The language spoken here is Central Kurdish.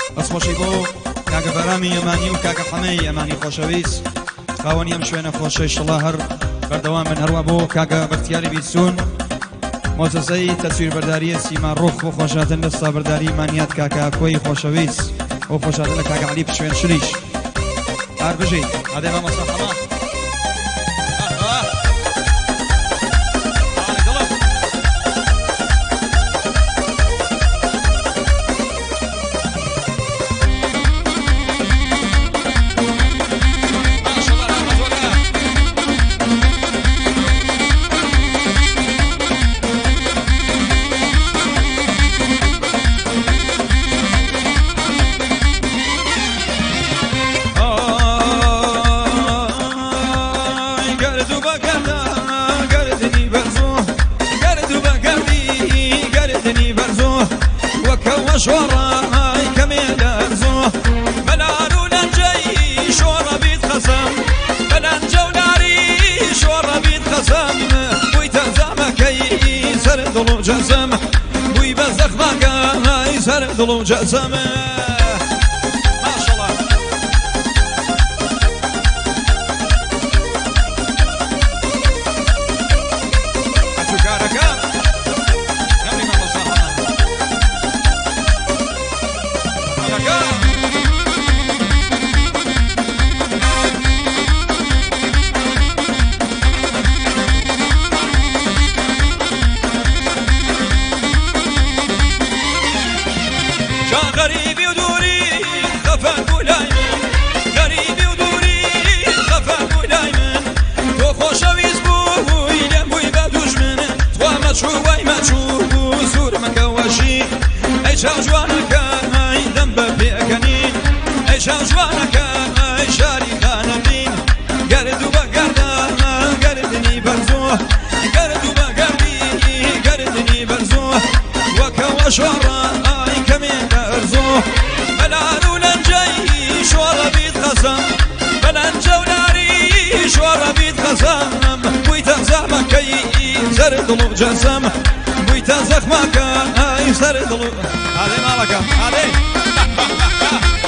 بەسخۆشی بۆ کاکە بەرامی ئەمانی و کاکە حەمەی ئەمانی خۆشەویست خاوەنی ئەم شوێنە خۆشەی شڵا هەر بەردەوام بن هەروە بۆ کاکە بەختیاری بیرچوون مۆزەسەی تەسویربەرداریە سیما ڕوخ بۆ خۆشهاتن لە سابەرداری مانیات کاکە کۆی خۆشەویست بۆ خۆشهاتن لە کاکە عەلی پشوێن شریش هەر بژیت ئادەی مامۆستا حەما شوراي كميل أرزوه بلانو لنجي شورا بيت خصم بلانجو ناري شورا بيت خصم بوي تزامكي سردلو جزم بوي بزخمكي سردلو جزم غريبي ودوري خفاك ولايمن غريبي ودوري خفاك ولايمن تو خوشويز بوي لبوي بدوش من توا مشهوي مشهو سور مكواشي اي شاو جوانك اي ذنب بيكنين اي شاو جوانك اي شاري خانمين قرد وبقردا قردني برزوه قرد وبقردي قردني برزوه وكواشورا اي كمين بلانو لنجي شورا بيت خصم بلانجو ناري شورا بيت خصم بويتا زعمكي سردلو جسم بويتا زخمكي سردلو هذه مالك هذه